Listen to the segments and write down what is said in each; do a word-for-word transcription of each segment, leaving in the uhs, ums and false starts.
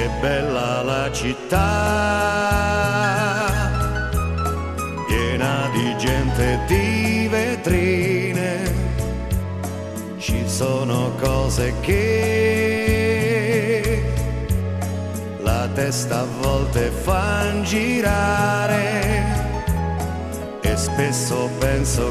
Che bella la città, piena di gente e di vetrine. Ci sono cose che la testa a volte fan girare, e spesso penso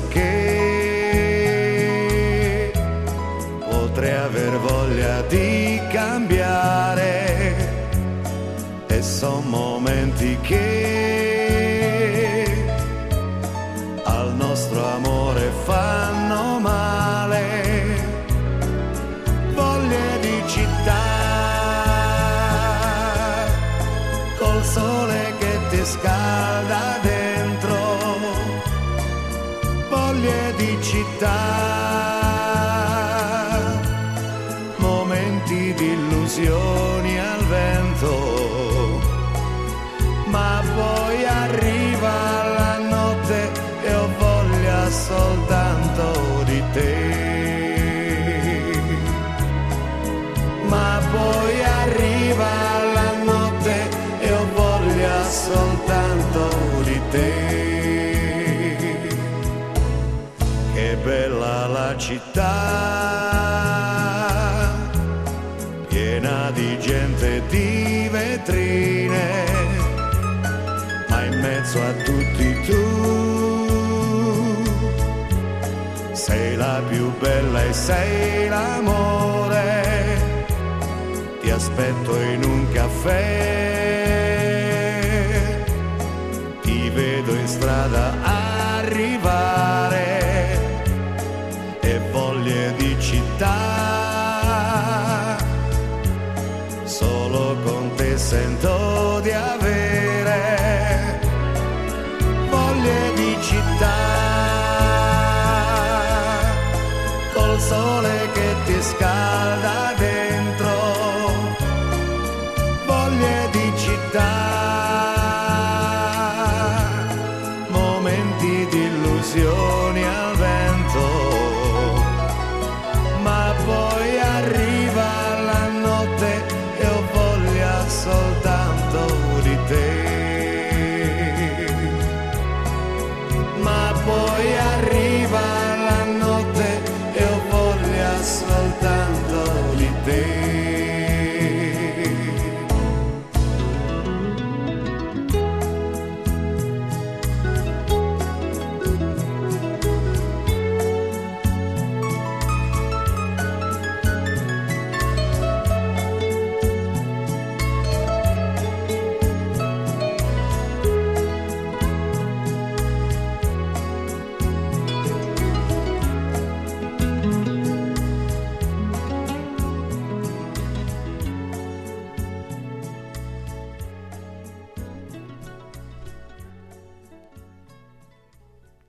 che potrei aver voglia di cambiare. E son momenti che al nostro amore fanno male. Voglie di città, col sole che ti scalda dentro. Voglie di città, momenti di illusioni al vento. Ma poi arriva la notte e ho voglia soltanto di te. Ma poi arriva la notte e ho voglia soltanto di te. Che bella la città, piena di gente e di vetrine. Ma in mezzo a tutti tu sei la più bella e sei l'amore. Ti aspetto in un caffè, ti vedo in strada arrivare, e voglie di città solo con te sento di avere. Voglie di città, col sole che ti scalda dentro. Voglie di città, momenti di illusione